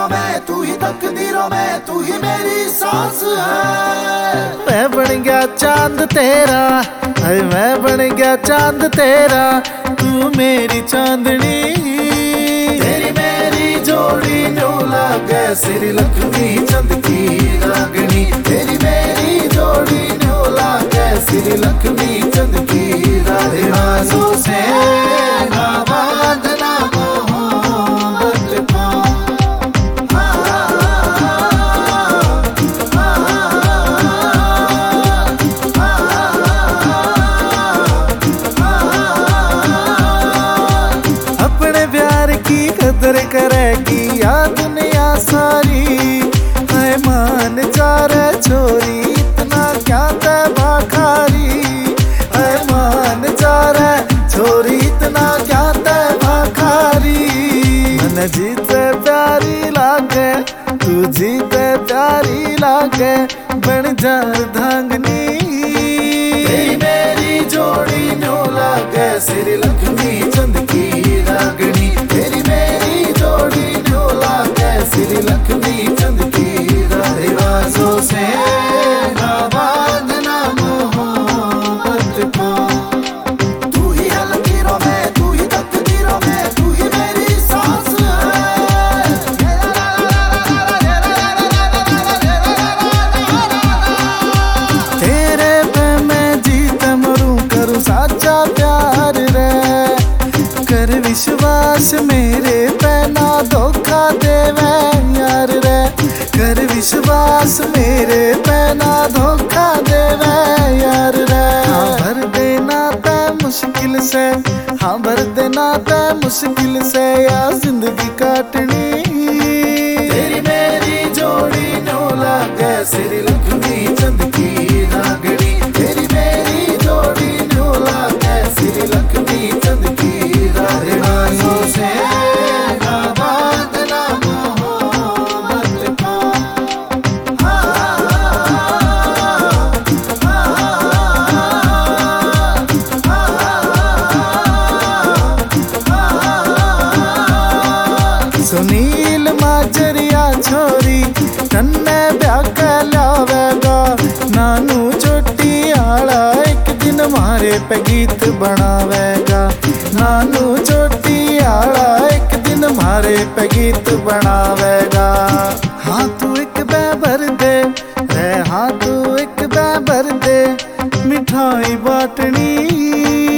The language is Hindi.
लकीरों में, तू ही तकदीरों में, तू ही मेरी सांस है। मैं बन गया चांद तेरा, अरे मैं बन गया चांद तेरा, तू मेरी चांदनी। तेरी मेरी जोड़ी न्यू लागे श्री लक्ष्मी चंद की रागनी। तेरी मेरी जोड़ी न्यू लागे श्री लक्ष्मी चंद की रागनी। राजों से ना बांधना मोहब्बत को, अपने प्यार की कदर करेगी या दुनिया सारी। मैं मान जा रे छोरी इतना क्या तैबा खारी। मैं मान जा रे छोरी इतना क्या तैबा खारी। मन जीते प्यारी लागे, तू जीते प्यारी लागे, बन जा धांगनी। तेरी मेरी जोड़ी न्यू लागे श्री लक्ष्मी चंद की रागनी। तेरी मेरी जोड़ी न्यू लागे श्री लक्ष्मी चंद की रागनी। राजों से ना बांधना मोहब्बत को, तू ही है लकीरों में, तू ही तकदीरों में, तू ही मेरी सांस है। तेरे पे मैं जीत मरूं, करूं साचा प्यार रे। कर विश्वास मेरे पे ना धोखा देवे यार रे। कर विश्वास मेरे पे ना धोखा देवे यार रे। हाँ भर देना तय मुश्किल से, हाँ भर देना तय मुश्किल से, या जिंदगी काटनी। तेरी मेरी जोड़ी न्यू लागे श्री लक्ष्मी चंद की रागनी। तेरी मेरी जोड़ी न्यू लागे श्री लक्ष्मी चंद की रागनी। राजों से ना बांधना मोहब्बत को, सुनील माजरिया छोरी तन्ने ब्याह कर लावेगा। नानू चोटी आला एक दिन मारे पे गीत बनावेगा। नानू चोटी आला एक दिन मारे पे गीत बनावेगा। हाँ तू एक बैबर दे रे, हाँ तू एक बैबर दे, मिठाई बाटनी।